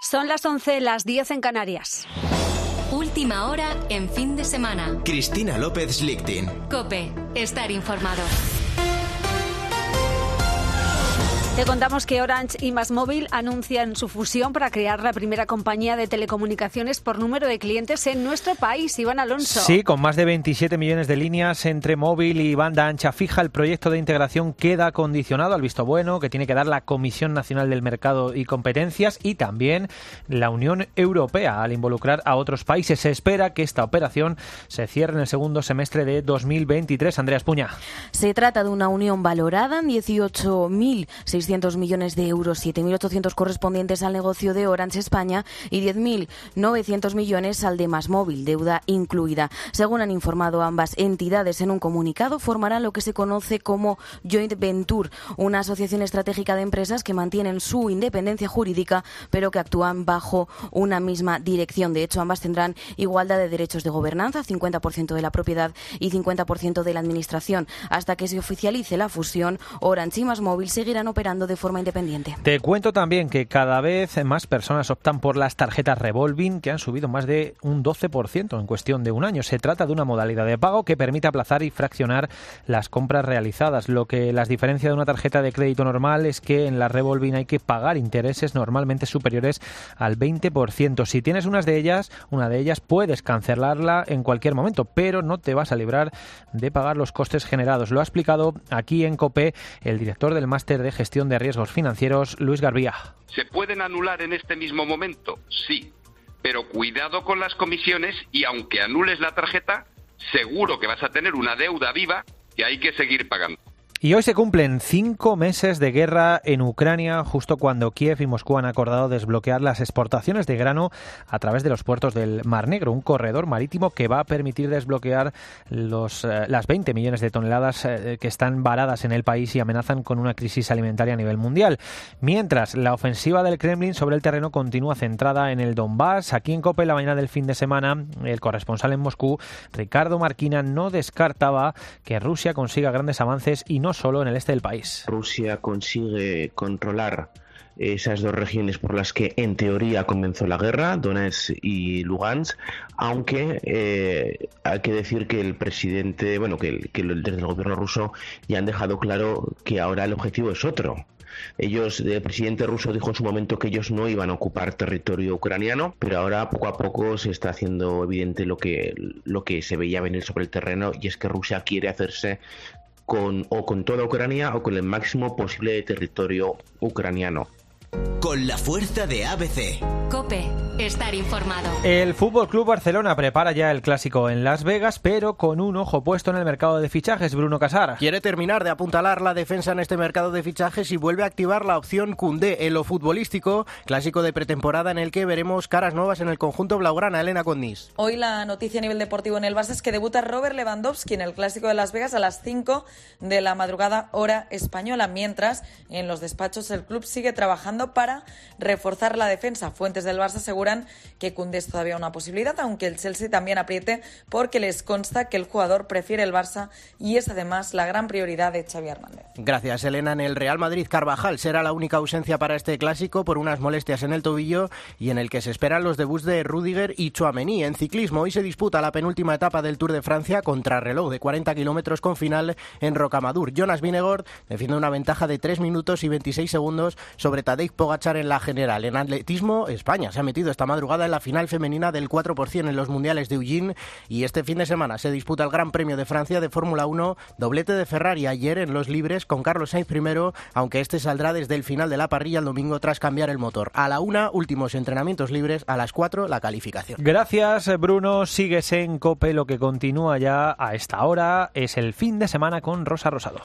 Son las 11, las 10 en Canarias. Última hora en fin de semana. Cristina López Lichtin. COPE. Estar informado. Te contamos que Orange y MásMóvil anuncian su fusión para crear la primera compañía de telecomunicaciones por número de clientes en nuestro país. Iván Alonso. Sí, con más de 27 millones de líneas entre móvil y banda ancha fija, el proyecto de integración queda condicionado al visto bueno que tiene que dar la Comisión Nacional del Mercado y Competencias y también la Unión Europea al involucrar a otros países. Se espera que esta operación se cierre en el segundo semestre de 2023. Andrea Espuña. Se trata de una unión valorada en 18.600 millones de euros, 7.800 correspondientes al negocio de Orange España y 10.900 millones al de MásMóvil, deuda incluida. Según han informado ambas entidades en un comunicado, formarán lo que se conoce como Joint Venture, una asociación estratégica de empresas que mantienen su independencia jurídica, pero que actúan bajo una misma dirección. De hecho, ambas tendrán igualdad de derechos de gobernanza, 50% de la propiedad y 50% de la administración. Hasta que se oficialice la fusión, Orange y MásMóvil seguirán operando de forma independiente. Te cuento también que cada vez más personas optan por las tarjetas revolving, que han subido más de un 12% en cuestión de un año. Se trata de una modalidad de pago que permite aplazar y fraccionar las compras realizadas. Lo que las diferencia de una tarjeta de crédito normal es que en la revolving hay que pagar intereses normalmente superiores al 20%. Si tienes una de ellas puedes cancelarla en cualquier momento, pero no te vas a librar de pagar los costes generados. Lo ha explicado aquí en COPE el director del Máster de Gestión de Riesgos Financieros, Luis Garbía. ¿Se pueden anular en este mismo momento? Sí, pero cuidado con las comisiones y aunque anules la tarjeta, seguro que vas a tener una deuda viva que hay que seguir pagando. Y hoy se cumplen 5 meses de guerra en Ucrania, justo cuando Kiev y Moscú han acordado desbloquear las exportaciones de grano a través de los puertos del Mar Negro, un corredor marítimo que va a permitir desbloquear las 20 millones de toneladas que están varadas en el país y amenazan con una crisis alimentaria a nivel mundial. Mientras, la ofensiva del Kremlin sobre el terreno continúa centrada en el Donbass. Aquí en COPE, la mañana del fin de semana, el corresponsal en Moscú, Ricardo Marquina, no descartaba que Rusia consiga grandes avances y no solo en el este del país. Rusia consigue controlar esas dos regiones por las que en teoría comenzó la guerra, Donetsk y Lugansk, aunque hay que decir que el presidente, desde el gobierno ruso ya han dejado claro que ahora el objetivo es otro. El presidente ruso dijo en su momento que ellos no iban a ocupar territorio ucraniano, pero ahora poco a poco se está haciendo evidente lo que se veía venir sobre el terreno, y es que Rusia quiere hacerse con toda Ucrania o con el máximo posible de territorio ucraniano. Con la fuerza de ABC. COPE. Estar informado. El Fútbol Club Barcelona prepara ya el clásico en Las Vegas, pero con un ojo puesto en el mercado de fichajes. Bruno Casar. Quiere terminar de apuntalar la defensa en este mercado de fichajes y vuelve a activar la opción Koundé en lo futbolístico. Clásico de pretemporada en el que veremos caras nuevas en el conjunto blaugrana. Elena Condis. Hoy la noticia a nivel deportivo en el Barça es que debuta Robert Lewandowski en el clásico de Las Vegas a las 5 de la madrugada hora española, mientras en los despachos el club sigue trabajando para reforzar la defensa. Fuentes del Barça aseguran que Koundé es todavía una posibilidad, aunque el Chelsea también apriete, porque les consta que el jugador prefiere el Barça y es además la gran prioridad de Xavi Hernández. Gracias, Elena. En el Real Madrid, Carvajal será la única ausencia para este clásico por unas molestias en el tobillo y en el que se esperan los debuts de Rüdiger y Tchouaméni. En ciclismo, hoy se disputa la penúltima etapa del Tour de Francia, contrarreloj de 40 kilómetros con final en Rocamadour. Jonas Vingegaard defiende una ventaja de 3 minutos y 26 segundos sobre Tadej Pogačar en la general. En atletismo, España se ha metido esta madrugada en la final femenina del 4% en los mundiales de Eugene, y este fin de semana se disputa el Gran Premio de Francia de Fórmula 1, doblete de Ferrari ayer en los libres con Carlos Sainz primero, aunque este saldrá desde el final de la parrilla el domingo tras cambiar el motor. A la 1, últimos entrenamientos libres, a las 4, la calificación. Gracias, Bruno. Sigues en COPE. Lo que continúa ya a esta hora es el fin de semana con Rosa Rosado.